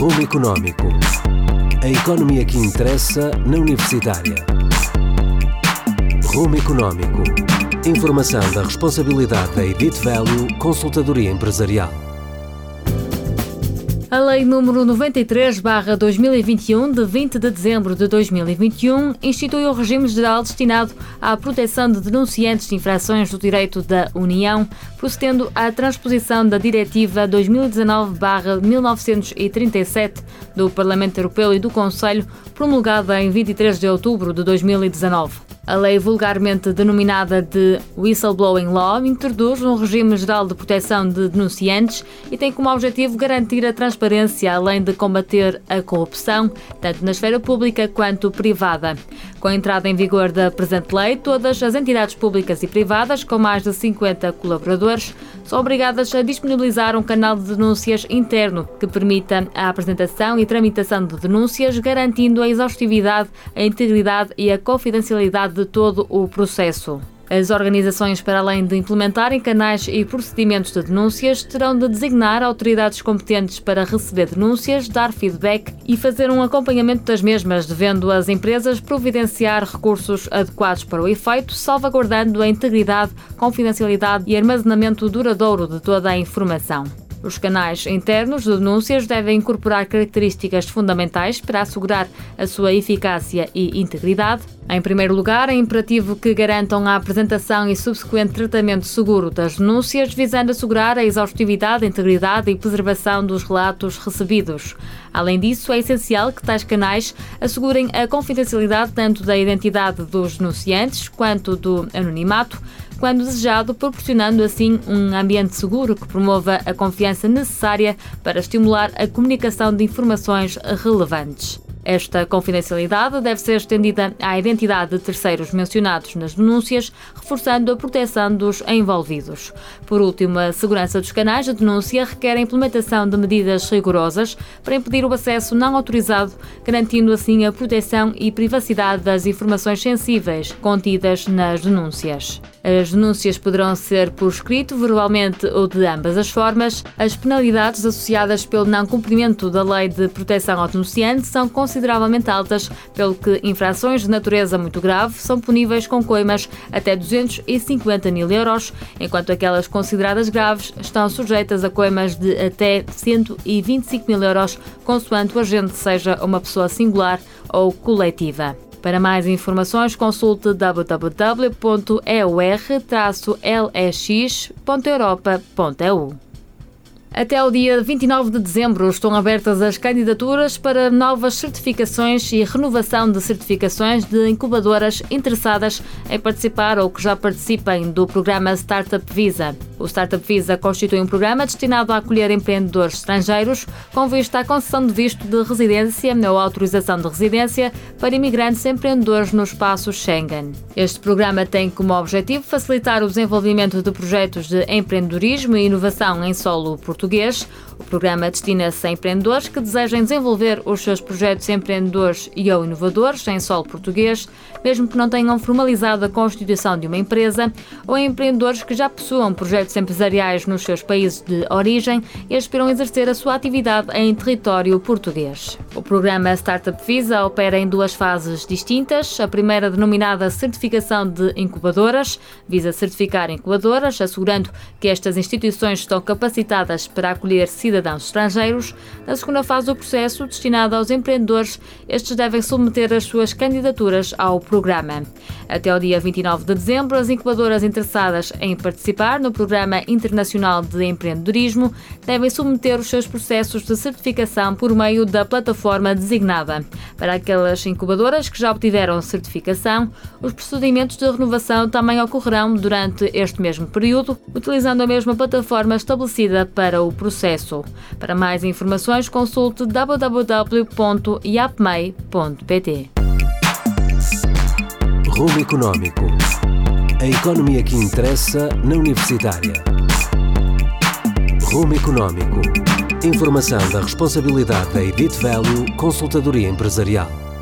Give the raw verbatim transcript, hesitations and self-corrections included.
Rumo Económico. A economia que interessa na Universitária. Rumo Económico. Informação da responsabilidade da Edit Value Consultadoria Empresarial. A Lei número noventa e três barra dois mil e vinte e um, de vinte de dezembro de dois mil e vinte e um, institui o regime geral destinado à proteção de denunciantes de infrações do direito da União, procedendo à transposição da Diretiva dois mil e dezanove barra mil novecentos e trinta e sete do Parlamento Europeu e do Conselho, promulgada em vinte e três de outubro de dois mil e dezanove. A lei, vulgarmente denominada de Whistleblowing Law, introduz um regime geral de proteção de denunciantes e tem como objetivo garantir a transparência, além de combater a corrupção, tanto na esfera pública quanto privada. Com a entrada em vigor da presente lei, todas as entidades públicas e privadas com mais de cinquenta colaboradores são obrigadas a disponibilizar um canal de denúncias interno que permita a apresentação e tramitação de denúncias, garantindo a exaustividade, a integridade e a confidencialidade de todo o processo. As organizações, para além de implementarem canais e procedimentos de denúncias, terão de designar autoridades competentes para receber denúncias, dar feedback e fazer um acompanhamento das mesmas, devendo as empresas providenciar recursos adequados para o efeito, salvaguardando a integridade, confidencialidade e armazenamento duradouro de toda a informação. Os canais internos de denúncias devem incorporar características fundamentais para assegurar a sua eficácia e integridade. Em primeiro lugar, é imperativo que garantam a apresentação e subsequente tratamento seguro das denúncias, visando assegurar a exaustividade, integridade e preservação dos relatos recebidos. Além disso, é essencial que tais canais assegurem a confidencialidade tanto da identidade dos denunciantes quanto do anonimato, quando desejado, proporcionando assim um ambiente seguro que promova a confiança necessária para estimular a comunicação de informações relevantes. Esta confidencialidade deve ser estendida à identidade de terceiros mencionados nas denúncias, reforçando a proteção dos envolvidos. Por último, a segurança dos canais de denúncia requer a implementação de medidas rigorosas para impedir o acesso não autorizado, garantindo assim a proteção e privacidade das informações sensíveis contidas nas denúncias. As denúncias poderão ser por escrito, verbalmente ou de ambas as formas. As penalidades associadas pelo não cumprimento da Lei de Proteção ao Denunciante são consideravelmente altas, pelo que infrações de natureza muito grave são puníveis com coimas até duzentos e cinquenta mil euros, enquanto aquelas consideradas graves estão sujeitas a coimas de até cento e vinte e cinco mil euros, consoante o agente seja uma pessoa singular ou coletiva. Para mais informações, consulte w w w ponto e u r traço l e x ponto europa ponto e u. Até o dia vinte e nove de dezembro estão abertas as candidaturas para novas certificações e renovação de certificações de incubadoras interessadas em participar ou que já participem do programa Startup Visa. O Startup Visa constitui um programa destinado a acolher empreendedores estrangeiros com vista à concessão de visto de residência ou autorização de residência para imigrantes empreendedores no espaço Schengen. Este programa tem como objetivo facilitar o desenvolvimento de projetos de empreendedorismo e inovação em solo português. O programa destina-se a empreendedores que desejem desenvolver os seus projetos empreendedores e ou inovadores em solo português, mesmo que não tenham formalizado a constituição de uma empresa, ou a empreendedores que já possuam projetos empresariais nos seus países de origem e aspiram a exercer a sua atividade em território português. O programa Startup Visa opera em duas fases distintas. A primeira, denominada Certificação de Incubadoras, visa certificar incubadoras, assegurando que estas instituições estão capacitadas para acolher cidadãos estrangeiros. Na segunda fase do processo, destinado aos empreendedores, estes devem submeter as suas candidaturas ao programa. Até ao dia vinte e nove de dezembro, as incubadoras interessadas em participar no Programa Internacional de Empreendedorismo devem submeter os seus processos de certificação por meio da plataforma designada. Para aquelas incubadoras que já obtiveram certificação, os procedimentos de renovação também ocorrerão durante este mesmo período, utilizando a mesma plataforma estabelecida para o processo. Para mais informações, consulte w w w ponto i a p m e i ponto p t. Rumo Económico. A economia que interessa na Universitária. Rumo Económico. Informação da responsabilidade da Edit Value Consultadoria Empresarial.